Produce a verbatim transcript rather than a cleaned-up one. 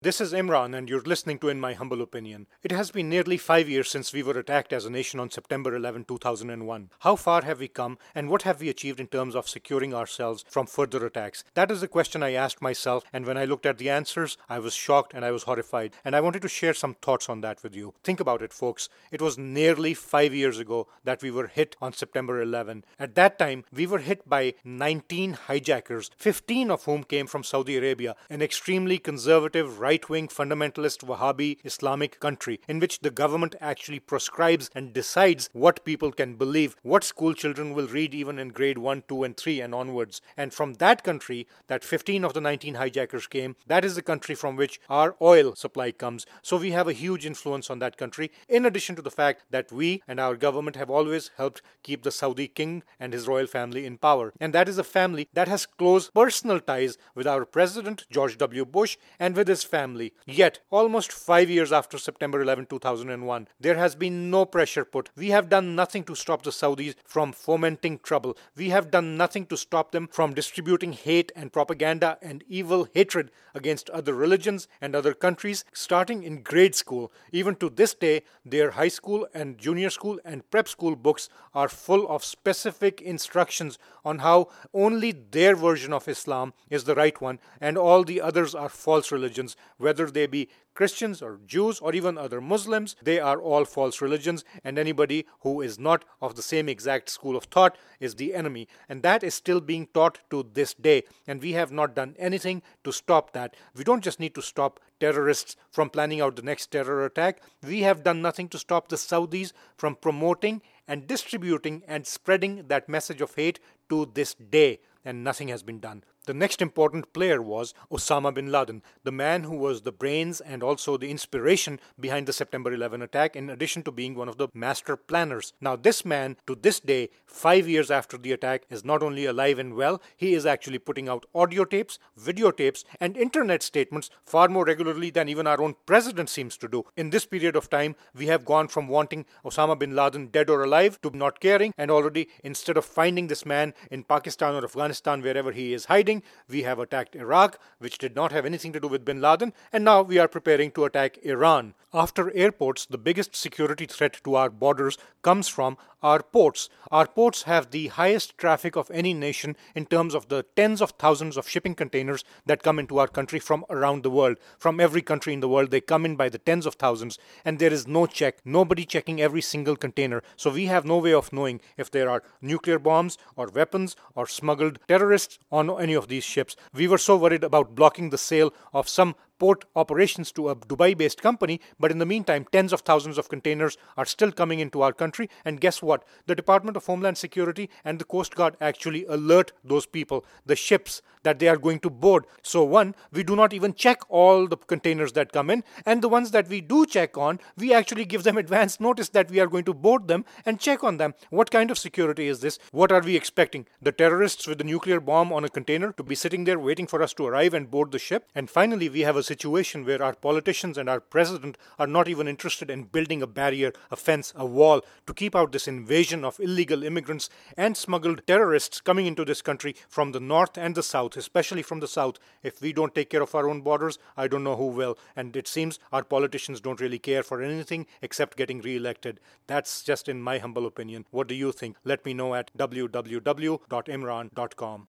This is Imran, and you're listening to In My Humble Opinion. It has been nearly five years since we were attacked as a nation on September eleventh, two thousand one. How far have we come, and what have we achieved in terms of securing ourselves from further attacks? That is the question I asked myself, and when I looked at the answers, I was shocked and I was horrified, and I wanted to share some thoughts on that with you. Think about it, folks. It was nearly five years ago that we were hit on September eleventh. At that time, we were hit by nineteen hijackers, fifteen of whom came from Saudi Arabia, an extremely conservative, right-wing fundamentalist Wahhabi Islamic country in which the government actually prescribes and decides what people can believe, what school children will read even in grade one, two and three and onwards. And from that country, that fifteen of the nineteen hijackers came, that is the country from which our oil supply comes. So we have a huge influence on that country, in addition to the fact that we and our government have always helped keep the Saudi king and his royal family in power. And that is a family that has close personal ties with our president, George W. Bush, and with his family. Yet, almost five years after September eleventh, two thousand one, there has been no pressure put. We have done nothing to stop the Saudis from fomenting trouble. We have done nothing to stop them from distributing hate and propaganda and evil hatred against other religions and other countries, starting in grade school. Even to this day, their high school and junior school and prep school books are full of specific instructions on how only their version of Islam is the right one and all the others are false religions. Whether they be Christians or Jews or even other Muslims, they are all false religions, and anybody who is not of the same exact school of thought is the enemy. And that is still being taught to this day, and we have not done anything to stop that. We don't just need to stop terrorists from planning out the next terror attack. We have done nothing to stop the Saudis from promoting and distributing and spreading that message of hate to this day, and nothing has been done. The next important player was Osama bin Laden, the man who was the brains and also the inspiration behind the September eleventh attack, in addition to being one of the master planners. Now, this man, to this day, five years after the attack, is not only alive and well, he is actually putting out audio tapes, videotapes, and internet statements far more regularly than even our own president seems to do. In this period of time, we have gone from wanting Osama bin Laden dead or alive to not caring, and already, instead of finding this man in Pakistan or Afghanistan, wherever he is hiding, we have attacked Iraq, which did not have anything to do with bin Laden, and now we are preparing to attack Iran. After airports, the biggest security threat to our borders comes from our ports. Our ports have the highest traffic of any nation in terms of the tens of thousands of shipping containers that come into our country from around the world. From every country in the world, they come in by the tens of thousands, and there is no check, nobody checking every single container. So we have no way of knowing if there are nuclear bombs or weapons or smuggled terrorists on any of these ships. We were so worried about blocking the sale of some port operations to a Dubai-based company, but in the meantime, tens of thousands of containers are still coming into our country, and guess what? The Department of Homeland Security and the Coast Guard actually alert those people, the ships, that they are going to board. So one, we do not even check all the containers that come in, and the ones that we do check on, we actually give them advance notice that we are going to board them and check on them. What kind of security is this? What are we expecting? The terrorists with the nuclear bomb on a container to be sitting there waiting for us to arrive and board the ship? And finally, we have a situation where our politicians and our president are not even interested in building a barrier, a fence, a wall to keep out this invasion of illegal immigrants and smuggled terrorists coming into this country from the north and the south, especially from the south. If we don't take care of our own borders, I don't know who will. And it seems our politicians don't really care for anything except getting re-elected. That's just in my humble opinion. What do you think? Let me know at w w w dot imran dot com.